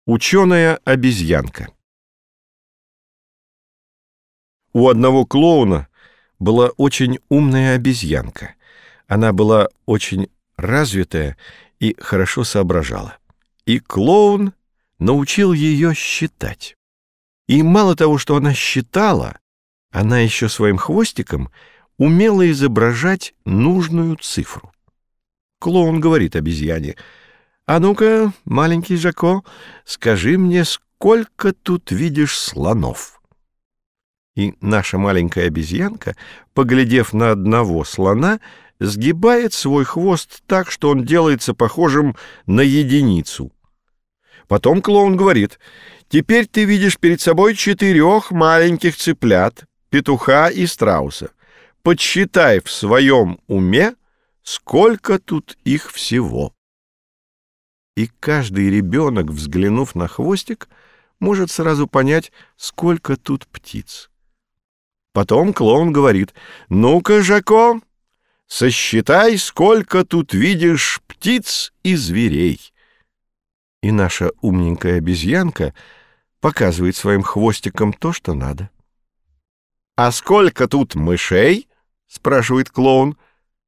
Ученая-обезьянка. У одного клоуна была очень умная обезьянка. Она была очень развитая и хорошо соображала. И клоун научил ее считать. И мало того, что она считала, она еще своим хвостиком умела изображать нужную цифру. Клоун говорит обезьяне: «А ну-ка, маленький Жако, скажи мне, сколько тут видишь слонов?» И наша маленькая обезьянка, поглядев на одного слона, сгибает свой хвост так, что он делается похожим на единицу. Потом клоун говорит: «Теперь ты видишь перед собой 4 маленьких цыплят, петуха и страуса. Подсчитай в своем уме, сколько тут их всего». И каждый ребенок, взглянув на хвостик, может сразу понять, сколько тут птиц. Потом клоун говорит: «Ну-ка, Жако, сосчитай, сколько тут видишь птиц и зверей». И наша умненькая обезьянка показывает своим хвостиком то, что надо. «А сколько тут мышей?» — спрашивает клоун.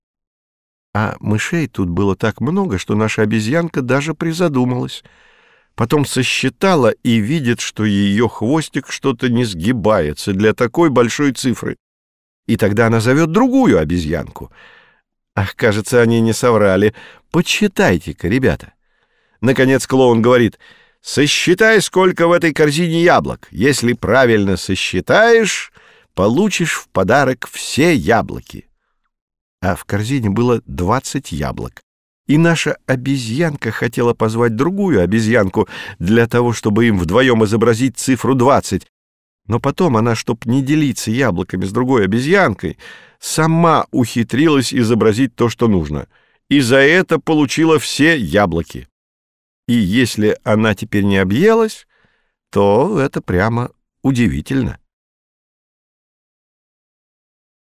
А мышей тут было так много, что наша обезьянка даже призадумалась. Потом сосчитала и видит, что ее хвостик что-то не сгибается для такой большой цифры. И тогда она зовет другую обезьянку. Ах, кажется, они не соврали. Подсчитайте-ка, ребята. Наконец клоун говорит: «Сосчитай, сколько в этой корзине яблок. Если правильно сосчитаешь, получишь в подарок все яблоки». А в корзине было 20 яблок. И наша обезьянка хотела позвать другую обезьянку для того, чтобы им вдвоем изобразить цифру 20. Но потом она, чтоб не делиться яблоками с другой обезьянкой, сама ухитрилась изобразить то, что нужно. И за это получила все яблоки. И если она теперь не объелась, то это прямо удивительно.